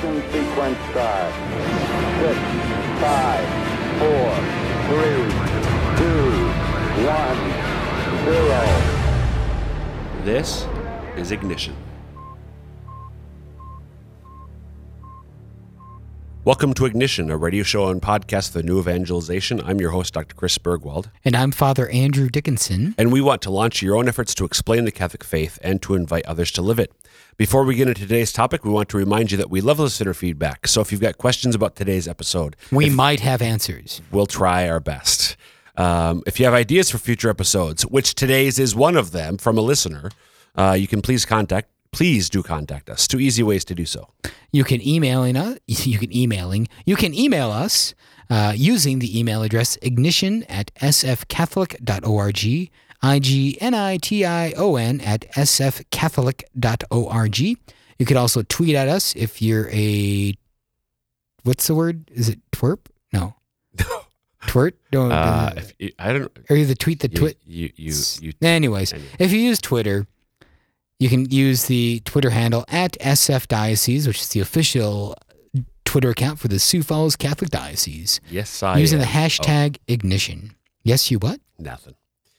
Ignition sequence start. 6, 5, 4, 3, 2, 1, 0. This is Ignition. Welcome to Ignition, a radio show and podcast of the New Evangelization. I'm your host, Dr. Chris Bergwald. And I'm Father Andrew Dickinson. And we want to launch your own efforts to explain the Catholic faith and to invite others to live it. Before we get into today's topic, we want to remind you that we love listener feedback. So if you've got questions about today's episode, we might have answers. We'll try our best. If you have ideas for future episodes, which today's is one of them from a listener, you can please do contact us. 2 easy ways to do so. You can email us using the email address ignition@sfcatholic.org, ignition@sfcatholic.org. You could also tweet at us if you're a, what's the word? Is it twerp? No. Twert? I don't. Or you the tweet the twit. Anyways, if you use Twitter, you can use the Twitter handle @SFDiocese, which is the official Twitter account for the Sioux Falls Catholic Diocese. Yes, I using am. the hashtag Ignition. Yes, you what? Nothing.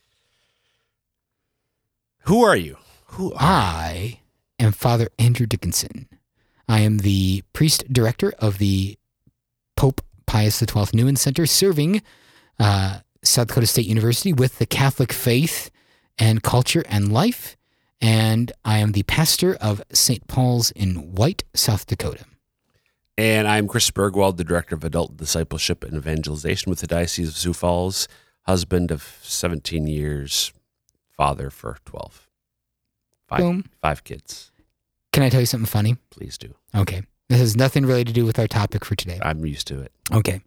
Who are you? I am Father Andrew Dickinson. I am the priest director of the Pope Pius XII Newman Center, serving South Dakota State University with the Catholic faith and culture and life. And I am the pastor of St. Paul's in White, South Dakota. And I'm Chris Bergwald, the director of adult discipleship and evangelization with the Diocese of Sioux Falls, husband of 17 years, father for 12. Boom. 5 kids. Can I tell you something funny? Please do. Okay. This has nothing really to do with our topic for today. I'm used to it. Okay.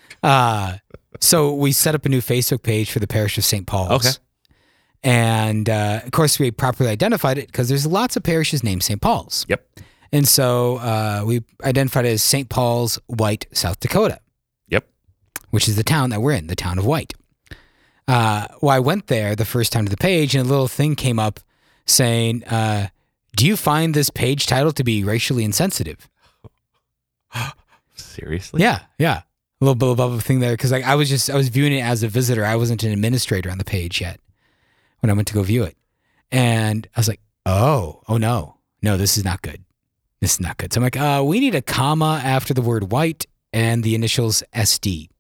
So we set up a new Facebook page for the parish of St. Paul's. Okay. And, of course, we properly identified it because there's lots of parishes named St. Paul's. Yep. And so we identified it as St. Paul's, White, South Dakota. Yep. Which is the town that we're in, the town of White. Well, I went there the first time to the page, and a little thing came up saying, do you find this page title to be racially insensitive? Seriously? Yeah. A little bit above a thing there because I was viewing it as a visitor. I wasn't an administrator on the page yet when I went to go view it. And I was like, oh no, this is not good. This is not good. So I'm like, we need a comma after the word white and the initials SD.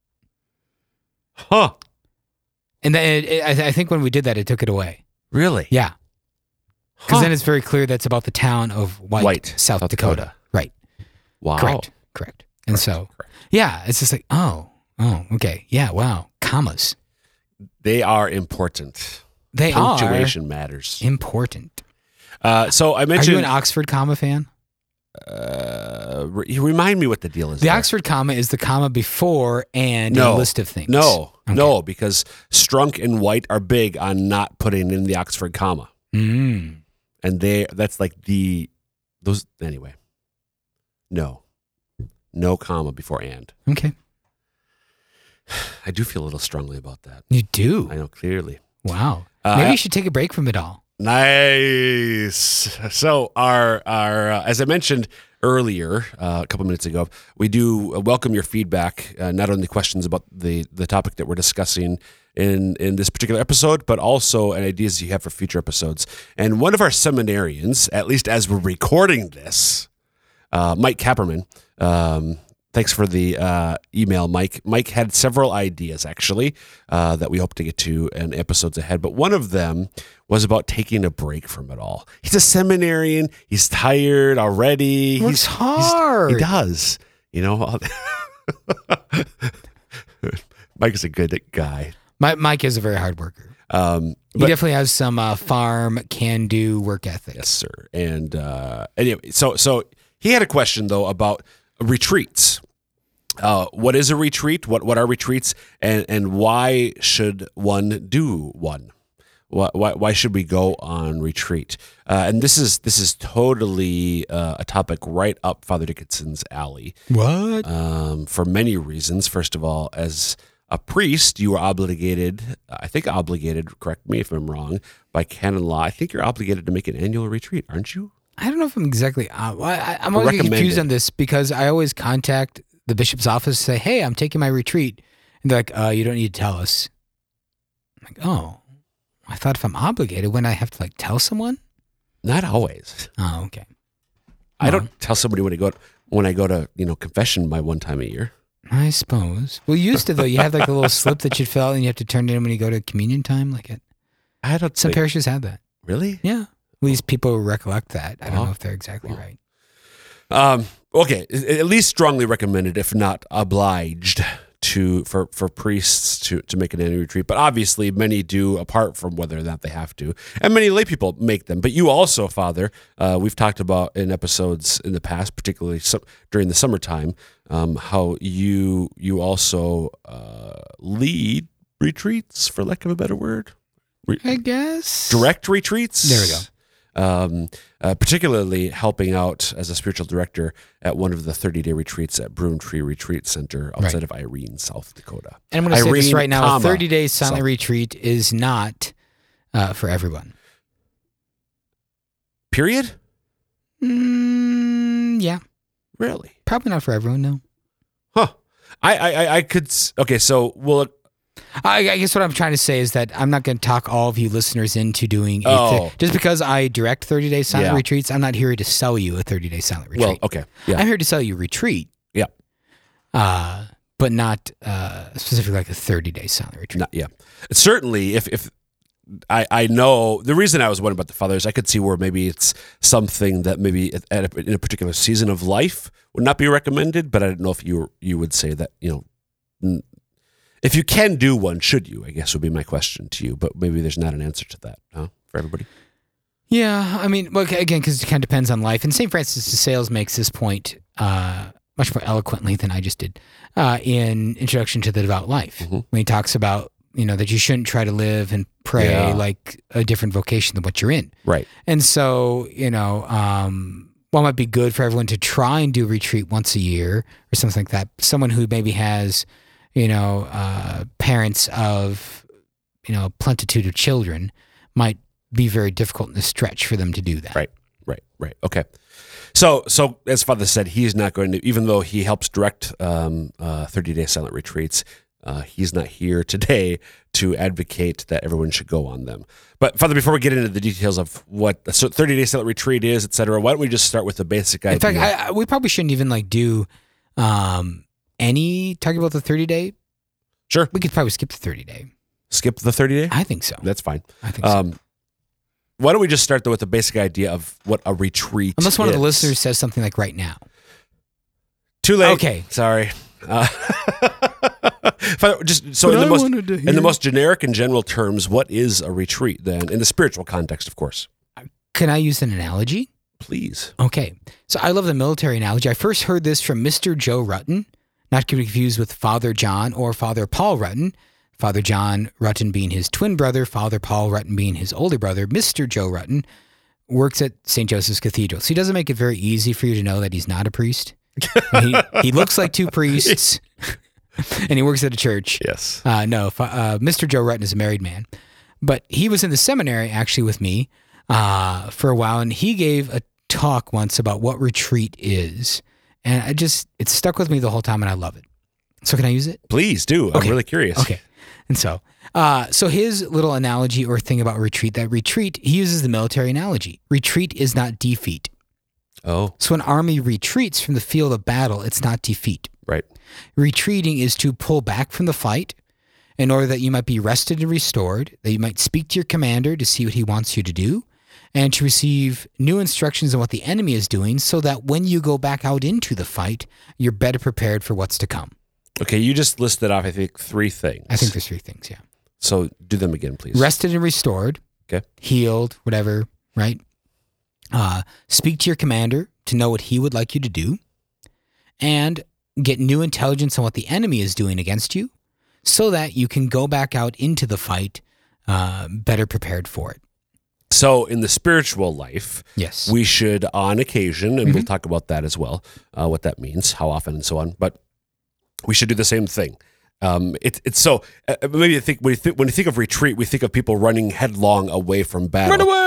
Huh. And then I think when we did that, it took it away. Really? Yeah. Because then it's very clear that's about the town of White, South Dakota. Right. Wow. Correct. And yeah, it's just like, oh, okay. Yeah, wow. Commas. They are important. Punctuation matters. Important. So I mentioned. Are you an Oxford comma fan? Remind me what the deal is. The Oxford comma is the comma before and a list of things. No, because Strunk and White are big on not putting in the Oxford comma. Mm. And that's like those anyway. No comma before and. Okay. I do feel a little strongly about that. You do? I know, clearly. Wow. Maybe you should take a break from it all. Nice. So our as I mentioned earlier, a couple minutes ago, we do welcome your feedback, not only questions about the topic that we're discussing in this particular episode, but also ideas you have for future episodes. And one of our seminarians, at least as we're recording this, Mike Kapperman, thanks for the email, Mike. Mike had several ideas, actually, that we hope to get to in episodes ahead. But one of them was about taking a break from it all. He's a seminarian. He's tired already. Works hard. He does. You know, Mike is a good guy. Mike is a very hard worker. He definitely has some farm can-do work ethic. Yes, sir. And anyway, so he had a question, though, about retreats. What is a retreat? What are retreats? And why should one do one? Why should we go on retreat? And this is totally a topic right up Father Dickinson's alley. What? For many reasons. First of all, as a priest, you are obligated, correct me if I'm wrong, by canon law, I think you're obligated to make an annual retreat, aren't you? I don't know if I'm exactly. I'm always getting confused on this because I always contact the bishop's office and say, "Hey, I'm taking my retreat," and they're like, "You don't need to tell us." I'm like, "Oh, I thought if I'm obligated, when I have to like tell someone." Not always. Oh, okay. I don't tell somebody when I go to confession my one time a year. I suppose. Well, you used to though. You have like a little slip that you'd fill out and you have to turn it in when you go to communion time. I don't. Some parishes have that. Really? Yeah. At least people recollect that. I don't know if they're exactly right. Okay. At least strongly recommended, if not obliged, for priests to make an annual retreat. But obviously, many do, apart from whether or not they have to, and many lay people make them. But you also, Father, we've talked about in episodes in the past, particularly during the summertime, how you also lead retreats, for lack of a better word. I guess Direct retreats. There we go. Particularly helping out as a spiritual director at one of the 30-day retreats at Broomtree Retreat Center outside of Irene, South Dakota. And I'm going to say this right now, a 30-day silent South. retreat is not for everyone. Period? Yeah. Really? Probably not for everyone, no. Huh. I could... Okay, so we'll... I guess what I'm trying to say is that I'm not going to talk all of you listeners into doing just because I direct 30-day silent retreats. I'm not here to sell you a 30-day silent retreat. Well, okay. Yeah. I'm here to sell you a retreat. Yeah. But not specifically like a 30-day silent retreat. Certainly, if I know the reason I was wondering about the fathers, I could see where maybe it's something that maybe in a particular season of life would not be recommended, but I don't know if you would say that, if you can do one, should you, I guess would be my question to you, but maybe there's not an answer to that, huh, for everybody? Yeah, I mean, well, again, because it kind of depends on life. And St. Francis de Sales makes this point much more eloquently than I just did in Introduction to the Devout Life, when he talks about, that you shouldn't try to live and pray like a different vocation than what you're in. Right. And so, while it might be good for everyone to try and do a retreat once a year or something like that, someone who maybe has... parents of, plentitude of children might be very difficult in the stretch for them to do that. Right. Okay. So as Father said, he's not going to, even though he helps direct 30-day silent retreats, he's not here today to advocate that everyone should go on them. But Father, before we get into the details of what a 30-day silent retreat is, et cetera, why don't we just start with the basic idea? In fact, we probably shouldn't even do... talking about the 30-day? Sure. We could probably skip the 30-day. Skip the 30-day? I think so. That's fine. I think so. Why don't we just start, though, with the basic idea of what a retreat Unless one of the listeners says something like right now. Too late. Okay. Sorry. In the most generic and general terms, what is a retreat, then? In the spiritual context, of course. Can I use an analogy? Please. Okay. So I love the military analogy. I first heard this from Mr. Joe Rutten, not to be confused with Father John or Father Paul Rutten. Father John Rutten being his twin brother, Father Paul Rutten being his older brother. Mr. Joe Rutten works at St. Joseph's Cathedral. So he doesn't make it very easy for you to know that he's not a priest. He looks like two priests, and he works at a church. Yes. Mr. Joe Rutten is a married man. But he was in the seminary, actually, with me for a while, and he gave a talk once about what retreat is. And it stuck with me the whole time, and I love it. So can I use it? Please do. I'm really curious. Okay. And so his little analogy or thing about retreat, he uses the military analogy. Retreat is not defeat. Oh. So an army retreats from the field of battle, it's not defeat. Right. Retreating is to pull back from the fight in order that you might be rested and restored, that you might speak to your commander to see what he wants you to do, and to receive new instructions on what the enemy is doing so that when you go back out into the fight, you're better prepared for what's to come. Okay, you just listed off, I think, 3 things. I think there's 3 things, yeah. So do them again, please. Rested and restored. Okay. Healed, whatever, right? Speak to your commander to know what he would like you to do. And get new intelligence on what the enemy is doing against you so that you can go back out into the fight better prepared for it. So in the spiritual life, yes, we should, on occasion, and we'll talk about that as well, what that means, how often and so on, but we should do the same thing. It's so, maybe when you think of retreat, we think of people running headlong away from battle. Run away!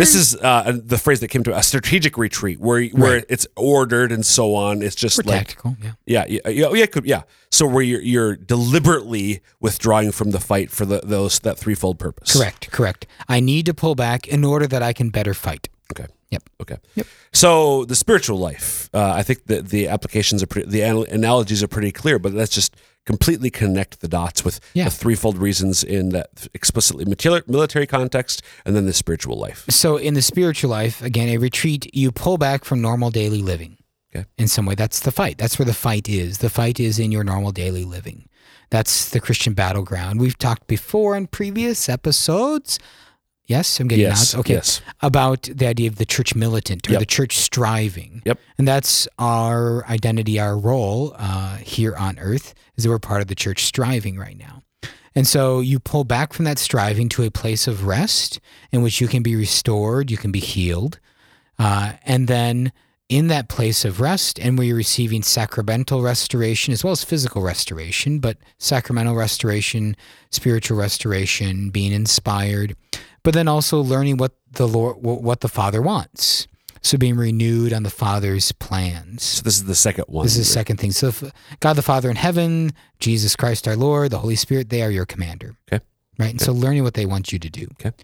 This is the phrase that came to a strategic retreat where it's ordered and so on. It's just like tactical. Yeah. So where you're deliberately withdrawing from the fight for that threefold purpose. Correct. I need to pull back in order that I can better fight. Okay. Yep. Okay. Yep. So the spiritual life, I think that the applications the analogies are pretty clear, but let's just completely connect the dots with the threefold reasons in that explicitly military context, and then the spiritual life. So in the spiritual life, again, a retreat, you pull back from normal daily living. Okay. In some way, that's the fight. That's where the fight is. The fight is in your normal daily living. That's the Christian battleground. We've talked before in previous episodes. Yes, I'm getting nods. Okay. Yes. About the idea of the church militant or the church striving. Yep. And that's our identity, our role here on earth, is that we're part of the church striving right now. And so you pull back from that striving to a place of rest in which you can be restored, you can be healed. And then in that place of rest, and where you're receiving sacramental restoration as well as physical restoration, but sacramental restoration, spiritual restoration, being inspired, but then also learning what the Lord, what the Father wants. So being renewed on the Father's plans. So this is the second one. This is the second thing. So God the Father in heaven, Jesus Christ our Lord, the Holy Spirit, they are your commander. Okay. Right? And so learning what they want you to do. Okay.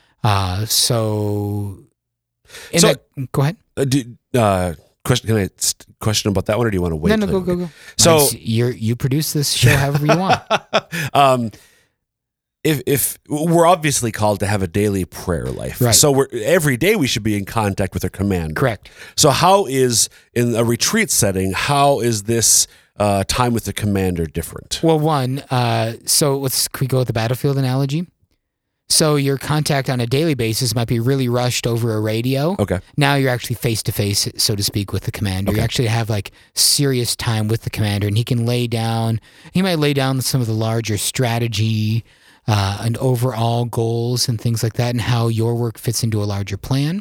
Go ahead. Question about that one, or do you want to wait? No, go. So you produce this show however you want. If we're obviously called to have a daily prayer life, right. So every day we should be in contact with our commander. Correct. So how is, in a retreat setting, how is this time with the commander different? Well, can we go with the battlefield analogy? So your contact on a daily basis might be really rushed over a radio. Okay. Now you're actually face to face, so to speak, with the commander. Okay. You actually have like serious time with the commander, and he might lay down some of the larger strategy and overall goals and things like that, and how your work fits into a larger plan.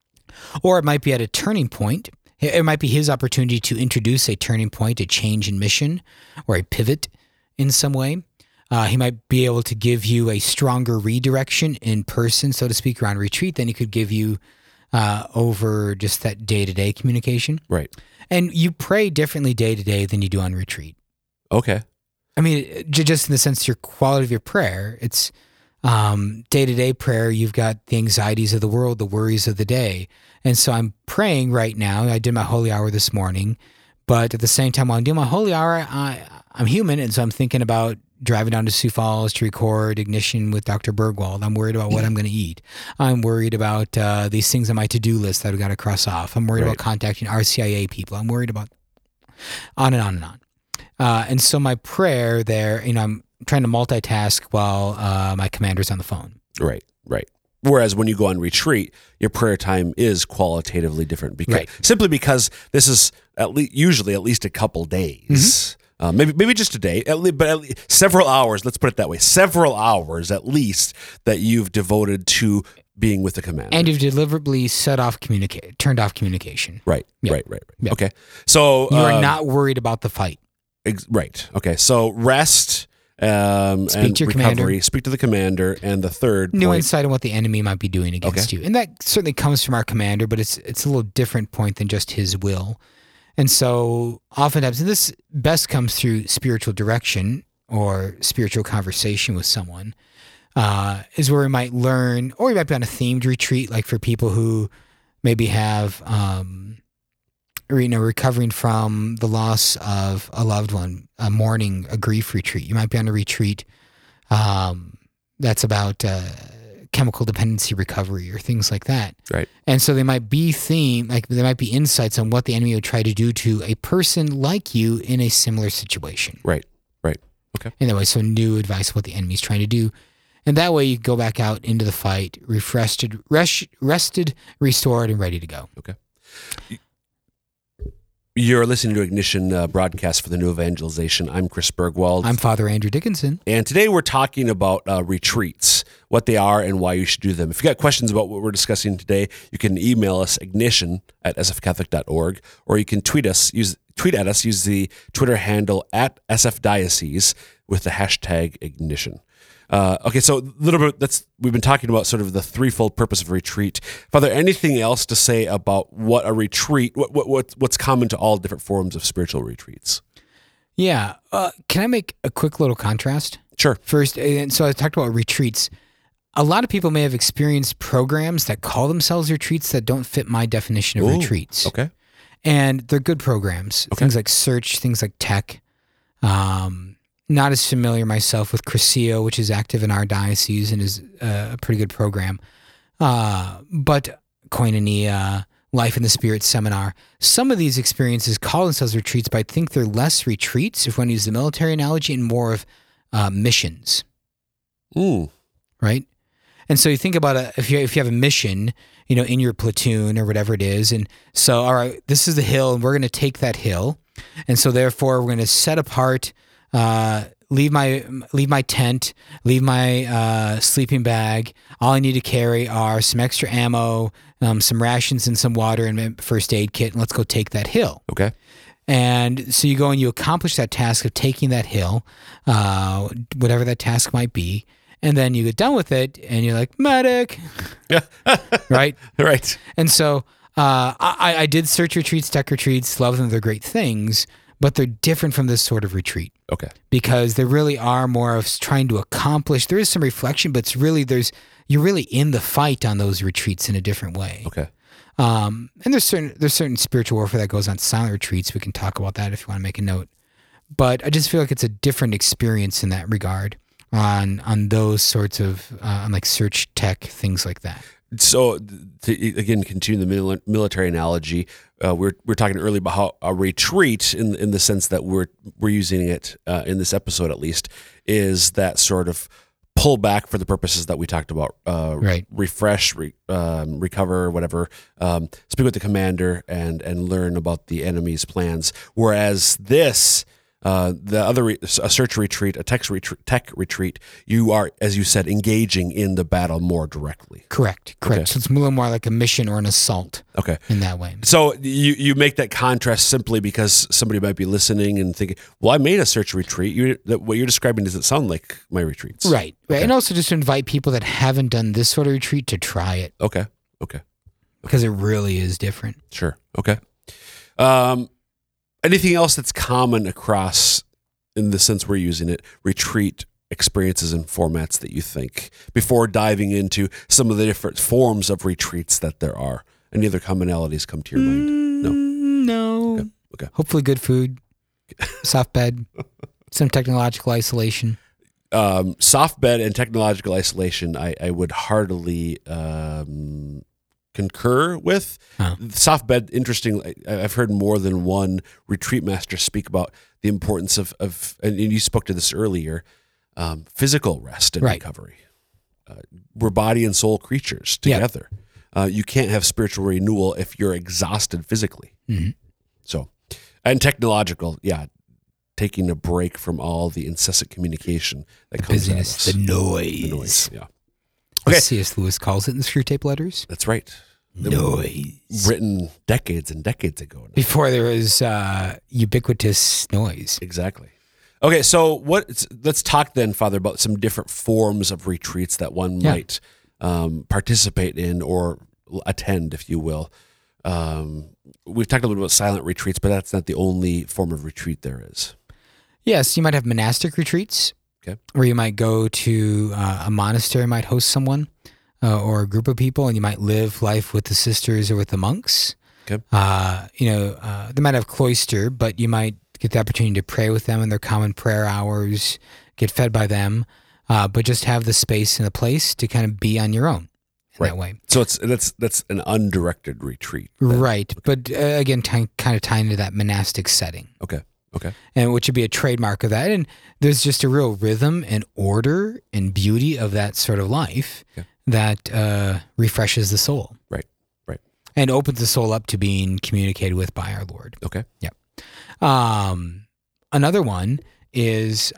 Or it might be at a turning point. It might be his opportunity to introduce a turning point, a change in mission, or a pivot in some way. He might be able to give you a stronger redirection in person, so to speak, around retreat than he could give you over just that day-to-day communication. Right. And you pray differently day-to-day than you do on retreat. Okay. I mean, just in the sense of your quality of your prayer, it's day-to-day prayer. You've got the anxieties of the world, the worries of the day. And so I'm praying right now. I did my holy hour this morning, but at the same time while I'm doing my holy hour, I'm human, and so I'm thinking about driving down to Sioux Falls to record Ignition with Dr. Bergwald. I'm worried about what I'm going to eat. I'm worried about these things on my to-do list that I've got to cross off. I'm worried about contacting RCIA people. I'm worried about on and on and on. And so my prayer there, I'm trying to multitask while my commander's on the phone. Right. Whereas when you go on retreat, your prayer time is qualitatively different simply because this is usually at least a couple days. Mm-hmm. Maybe just a day, but several hours. Let's put it that way: several hours at least that you've devoted to being with the commander, and you've deliberately turned off communication. Right. Yep. Right. Yep. Okay, so you are not worried about the fight. Right. Okay. So rest. Speak and to your recovery, commander. Speak to the commander, and the third new point, insight on what the enemy might be doing against you, and that certainly comes from our commander, but it's a little different point than just his will. And so oftentimes, and this best comes through spiritual direction or spiritual conversation with someone, is where we might learn, or we might be on a themed retreat, like for people who maybe have, recovering from the loss of a loved one, a mourning, a grief retreat. You might be on a retreat that's about chemical dependency recovery or things like that. Right. And so they might be there might be insights on what the enemy would try to do to a person like you in a similar situation. Right. Okay. And that way, so new advice of what the enemy's trying to do. And that way you go back out into the fight, rested, restored, and ready to go. Okay. You're listening to Ignition broadcast for the New Evangelization. I'm Chris Bergwald. I'm Father Andrew Dickinson. And today we're talking about retreats, what they are and why you should do them. If you've got questions about what we're discussing today, you can email us ignition@sfcatholic.org, or you can tweet at us, use the Twitter handle @sfdiocese with the hashtag Ignition. Okay, so a little bit. We've been talking about sort of the threefold purpose of retreat. Father, anything else to say about what a retreat? What's common to all different forms of spiritual retreats? Yeah. Can I make a quick little contrast? Sure. First, and so I talked about retreats. A lot of people may have experienced programs that call themselves retreats that don't fit my definition of retreats. Okay. And they're good programs. Okay. Things like Search, things like Tech. Not as familiar myself with Crescio, which is active in our diocese and is a pretty good program. But Koinonia, Life in the Spirit Seminar, some of these experiences call themselves retreats, but I think they're less retreats, if one uses the military analogy, and more of missions. Right? And so you think about if you have a mission, in your platoon or whatever it is, and so, all right, this is the hill, and we're going to take that hill, and so therefore we're going to set apart, leave my tent, leave my sleeping bag. All I need to carry are some extra ammo, some rations, and some water, and a first aid kit, and let's go take that hill. Okay. And so you go and you accomplish that task of taking that hill, whatever that task might be. And then you get done with it, and you're like, medic, right? Right. And so I did Search retreats, Tech retreats, love them. They're great things, but they're different from this sort of retreat. Okay. Because they really are more of trying to accomplish. There is some reflection, but it's really you're really in the fight on those retreats in a different way. Okay. And there's certain spiritual warfare that goes on silent retreats. We can talk about that if you want to make a note. But I just feel like it's a different experience in that regard. On those sorts of on like Search, Tech, things like that. So to again continue the military analogy, we're talking earlier about how a retreat in the sense that we're using it in this episode at least is that sort of pull back for the purposes that we talked about. Right. Refresh, recover, whatever. Speak with the commander and learn about the enemy's plans. Whereas this. The other a Search retreat, a Tech retreat, you are, as you said, engaging in the battle more directly. Correct. Okay. So it's a little more like a mission or an assault. Okay. In that way. So you make that contrast simply because somebody might be listening and thinking, "Well, I made a Search retreat. What you're describing doesn't sound like my retreats." Right. Okay. And also just to invite people that haven't done this sort of retreat to try it. Okay. Because it really is different. Sure. Okay. Anything else that's common across, in the sense we're using it, retreat experiences and formats that you think before diving into some of the different forms of retreats that there are? Any other commonalities come to your mind? No. Okay. Hopefully good food, soft bed, some technological isolation. Soft bed and technological isolation, I would heartily concur with. Soft bed, interesting. I've heard more than one retreat master speak about the importance of and you spoke to this earlier, physical rest and recovery. We're body and soul creatures together. You can't have spiritual renewal if you're exhausted physically. Mm-hmm. So, and technological, taking a break from all the incessant communication that comes at us. The noise. Yeah. Okay. C.S. Lewis calls it in the Screw Tape Letters. That's right. Noise. Written decades and decades ago now. Before there was ubiquitous noise. Exactly. Okay, so let's talk then, Father, about some different forms of retreats that one might participate in or attend, if you will. We've talked a little bit about silent retreats, but that's not the only form of retreat there is. Yes, you might have monastic retreats. Okay. Where you might go to a monastery, might host someone or a group of people, and you might live life with the sisters or with the monks. Okay. They might have cloister, but you might get the opportunity to pray with them in their common prayer hours, get fed by them, but just have the space and the place to kind of be on your own in that way. So that's an undirected retreat. Right. But again, kind of tying into that monastic setting. Okay. And which would be a trademark of that. And there's just a real rhythm and order and beauty of that sort of life that refreshes the soul. Right. And opens the soul up to being communicated with by our Lord. Okay. Yeah. Another one is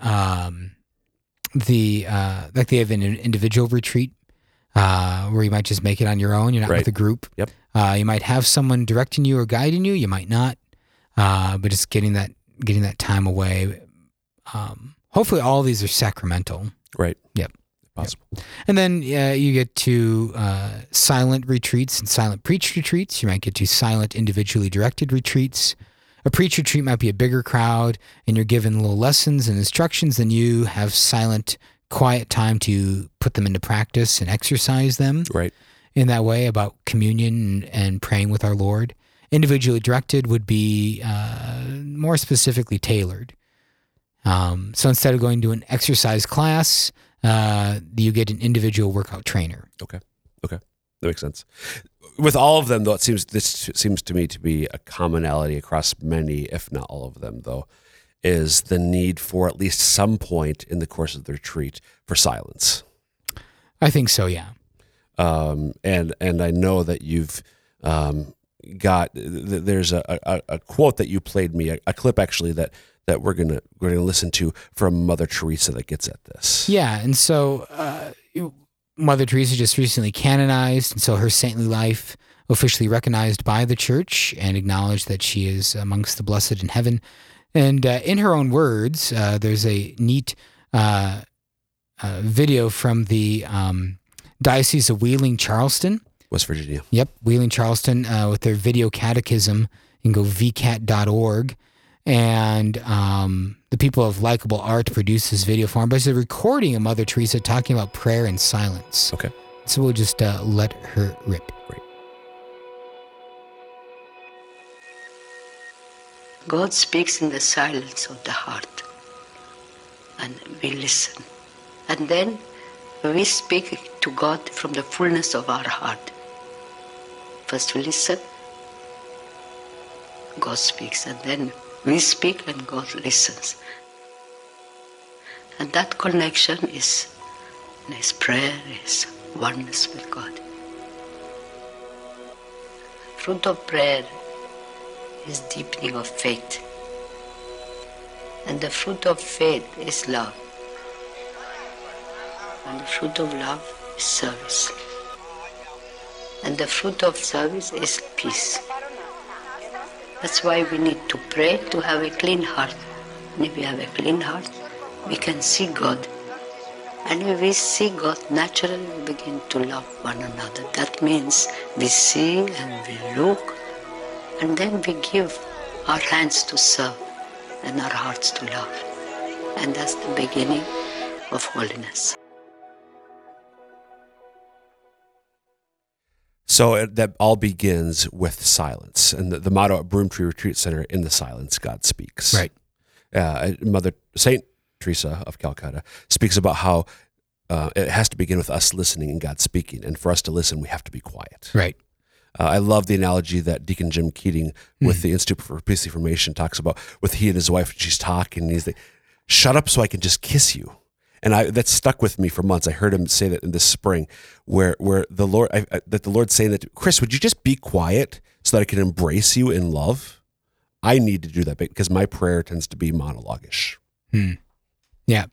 they have an individual retreat where you might just make it on your own. You're not with a group. Yep. You might have someone directing you or guiding you. You might not. But just getting that time away. Hopefully all of these are sacramental. Right. Yep. possible. And then you get to silent retreats and silent preach retreats. You might get to silent individually directed retreats. A preach retreat might be a bigger crowd, and you're given little lessons and instructions, and you have silent, quiet time to put them into practice and exercise them. Right. In that way about communion and praying with our Lord. Individually directed would be more specifically tailored. So instead of going to an exercise class, you get an individual workout trainer. Okay. That makes sense. With all of them, though, this seems to me to be a commonality across many, if not all of them, though, is the need for at least some point in the course of the retreat for silence. I think so, yeah. And I know that you've got there's a quote that you played me, a clip actually that we're gonna listen to from Mother Teresa that gets at this. Yeah, and so Mother Teresa just recently canonized, and so her saintly life officially recognized by the Church and acknowledged that she is amongst the blessed in heaven. And in her own words, there's a neat video from the Diocese of Wheeling, Charleston. West Virginia. Yep, Wheeling, Charleston, with their video catechism. You can go vcat.org. And the people of Likeable Art produced this video for him. But it's a recording of Mother Teresa talking about prayer and silence. Okay. So we'll just let her rip. Great. God speaks in the silence of the heart. And we listen. And then we speak to God from the fullness of our heart. First we listen, God speaks, and then we speak and God listens. And that connection is prayer, is oneness with God. Fruit of prayer is deepening of faith. And the fruit of faith is love. And the fruit of love is service. And the fruit of service is peace. That's why we need to pray to have a clean heart. And if we have a clean heart, we can see God. And if we see God, naturally we begin to love one another. That means we see and we look, and then we give our hands to serve and our hearts to love. And that's the beginning of holiness. So that all begins with silence. And the motto at Broomtree Retreat Center, in the silence, God speaks. Right. Mother Saint Teresa of Calcutta speaks about how it has to begin with us listening and God speaking. And for us to listen, we have to be quiet. Right. I love the analogy that Deacon Jim Keating with the Institute for Peace and Reformation talks about with he and his wife. She's talking and he's like, shut up so I can just kiss you. And that stuck with me for months. I heard him say that in this spring, where the Lord, that the Lord's saying that, Chris, would you just be quiet so that I can embrace you in love? I need to do that because my prayer tends to be monologue-ish. Yeah.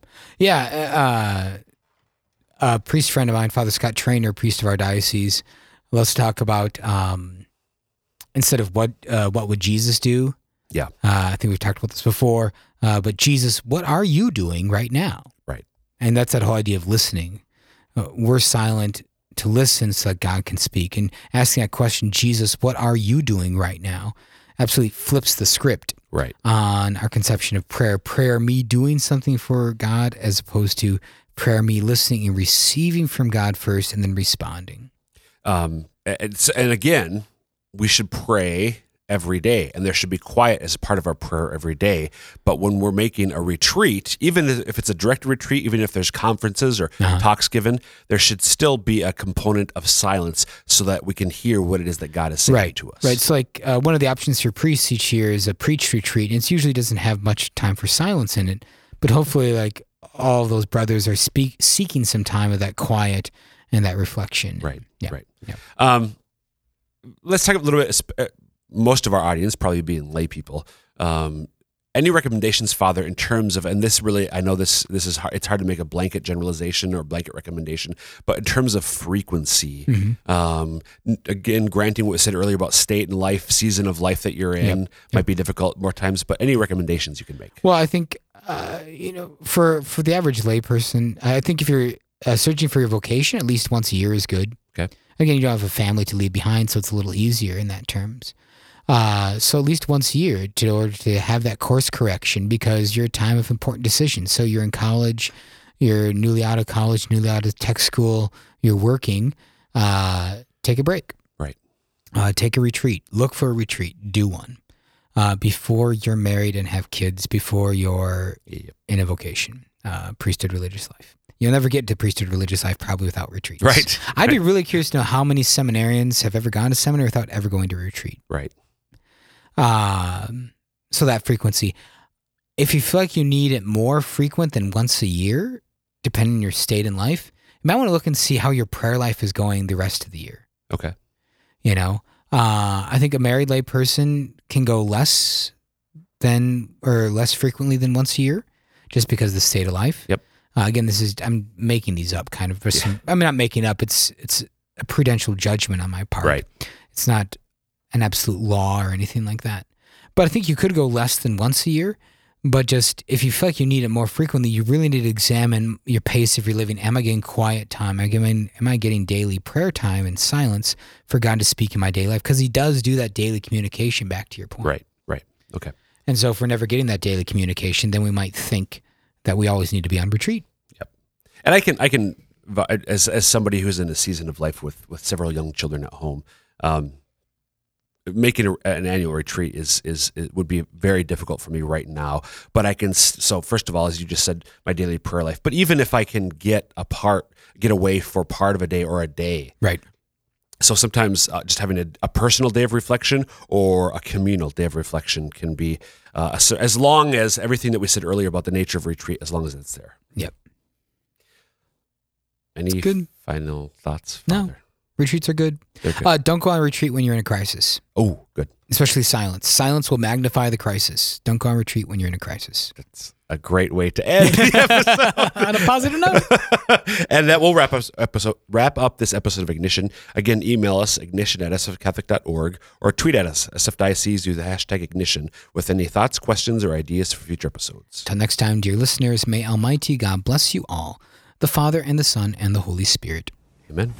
A priest friend of mine, Father Scott Trainer, priest of our diocese, loves to talk about instead of what would Jesus do? Yeah. I think we've talked about this before. But Jesus, what are you doing right now? Right. And that's that whole idea of listening. We're silent to listen so that God can speak. And asking that question, Jesus, what are you doing right now? Absolutely flips the script Right. on our conception of prayer. Prayer, me doing something for God, as opposed to prayer, me listening and receiving from God first and then responding. And again, we should pray every day, and there should be quiet as a part of our prayer every day. But when we're making a retreat, even if it's a direct retreat, even if there's conferences or talks given, there should still be a component of silence so that we can hear what it is that God is saying to us. Right. It's like one of the options for priests each year is a preach retreat. And it usually doesn't have much time for silence in it, but hopefully like all of those brothers are seeking some time of that quiet and that reflection. Right. Yeah. Right. Yeah. Let's talk a little bit. Most of our audience probably being lay people. Any recommendations, Father, in terms of, and this really, I know this is hard, it's hard to make a blanket generalization or blanket recommendation, but in terms of frequency, again, granting what was said earlier about state and life, season of life that you're in might be difficult more times, but any recommendations you can make? Well, I think, for the average lay person, I think if you're searching for your vocation at least once a year is good. Okay. Again, you don't have a family to leave behind, so it's a little easier in that terms. So at least once a year in order to have that course correction, because you're a time of important decisions. So you're in college, you're newly out of college, newly out of tech school, you're working, take a break. Right. Take a retreat. Look for a retreat. Do one. Before you're married and have kids, before you're in a vocation, priesthood, religious life. You'll never get to priesthood, religious life probably without retreats. Right. I'd be really curious to know how many seminarians have ever gone to seminary without ever going to a retreat. Right. So that frequency. If you feel like you need it more frequent than once a year, depending on your state in life, you might want to look and see how your prayer life is going the rest of the year. Okay. You know, I think a married lay person can go less frequently than once a year, just because of the state of life. Yep. Again, I'm making these up kind of. I'm not making up. It's a prudential judgment on my part. Right. It's not an absolute law or anything like that. But I think you could go less than once a year. But just if you feel like you need it more frequently, you really need to examine your pace of your living. Am I getting quiet time? Am I getting daily prayer time and silence for God to speak in my daily life? Because He does do that daily communication, back to your point. Right. Right. Okay. And so if we're never getting that daily communication, then we might think that we always need to be on retreat. Yep. And I can as somebody who's in a season of life with several young children at home, making an annual retreat it would be very difficult for me right now. But I can. So first of all, as you just said, my daily prayer life. But even if I can get away for part of a day or a day, right. So sometimes just having a personal day of reflection or a communal day of reflection can be as long as everything that we said earlier about the nature of retreat, as long as it's there. Yep. Any good. Final thoughts, Father? No. Retreats are good. Don't go on a retreat when you're in a crisis. Oh, good. Especially silence. Silence will magnify the crisis. Don't go on retreat when you're in a crisis. That's a great way to end the episode. On a positive note. And that will wrap up this episode of Ignition. Again, email us, ignition@sfcatholic.org, or tweet at us, sfdiocese, use the hashtag Ignition, with any thoughts, questions, or ideas for future episodes. Till next time, dear listeners, may Almighty God bless you all, the Father and the Son and the Holy Spirit. Amen.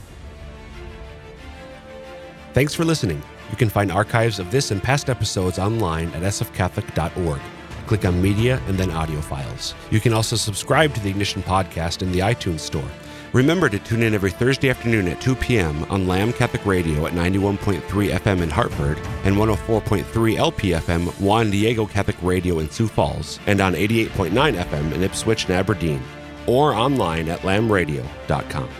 Thanks for listening. You can find archives of this and past episodes online at sfcatholic.org. Click on Media and then Audio Files. You can also subscribe to the Ignition podcast in the iTunes Store. Remember to tune in every Thursday afternoon at 2 p.m. on Lamb Catholic Radio at 91.3 FM in Hartford and 104.3 LPFM Juan Diego Catholic Radio in Sioux Falls, and on 88.9 FM in Ipswich and Aberdeen, or online at lambradio.com.